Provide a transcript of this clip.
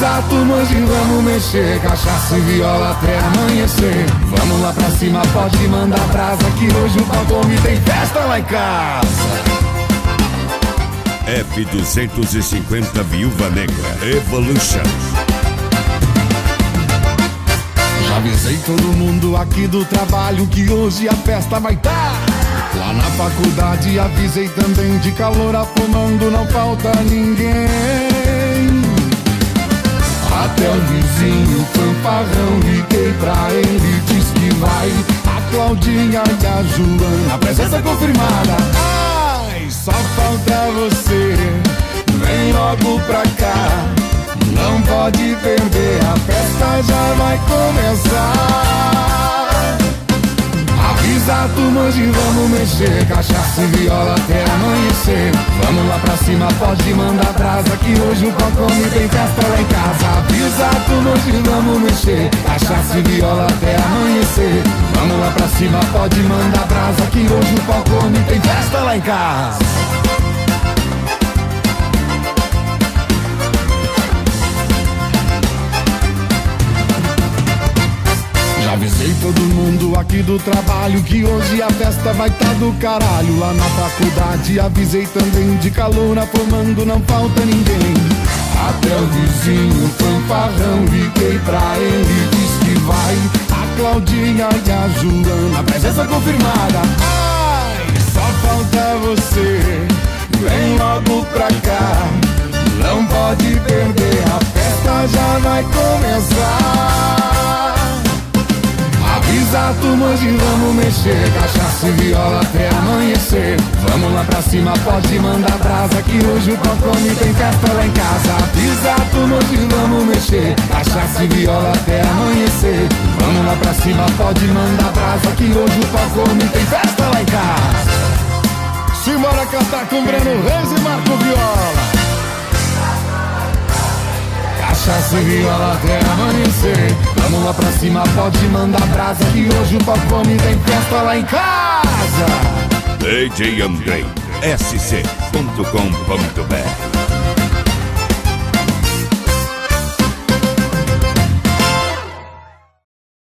Avisa a turma de vamos mexer, cachaça e viola até amanhecer. Vamos lá pra cima, pode mandar brasa, que hoje o Palcome tem festa lá em casa. F250 Viúva Negra Evolution. Já avisei todo mundo aqui do trabalho que hoje a festa vai tá. Lá na faculdade avisei também, de calor afumando não falta ninguém. Até o vizinho fanfarrão, liguei pra ele, diz que vai. A Claudinha e a Joana, presença confirmada. Ai, só falta você, vem logo pra cá. Não pode perder, a festa já vai começar. Avisa a turma de vamos mexer, cachaça e viola até amanhecer. Vamos lá pra cima, pode mandar brasa, que hoje o Palcome tem festa lá em casa. Avisa a turma de vamos mexer, cachaça e viola até amanhecer. Vamos lá pra cima, pode mandar brasa, que hoje o Palcome tem festa lá em casa. Avisei todo mundo aqui do trabalho que hoje a festa vai tá do caralho. Lá na faculdade avisei também, de calor afumando não falta ninguém. Até o vizinho fanfarrão, liguei pra ele, diz que vai. A Claudinha e a Joana, presença confirmada. Ai, só falta você, vem logo pra cá. Não pode perder, a festa já vai começar. Avisa a turma de vamos mexer, cachaça e viola até amanhecer. Vamos lá pra cima, pode mandar brasa, que hoje o Palcome tem festa lá em casa. Avisa a turma de vamos mexer, cachaça e viola até amanhecer. Vamos lá pra cima, pode mandar brasa, que hoje o Palcome tem festa lá em casa. Simbora cantar com Breno Reis e Marco Viola. Cachaça e viola até amanhecer. Vamos lá pra cima, pode mandar brasa, que hoje o Palcome tem festa lá em casa. DJ Andrei, sc.com.br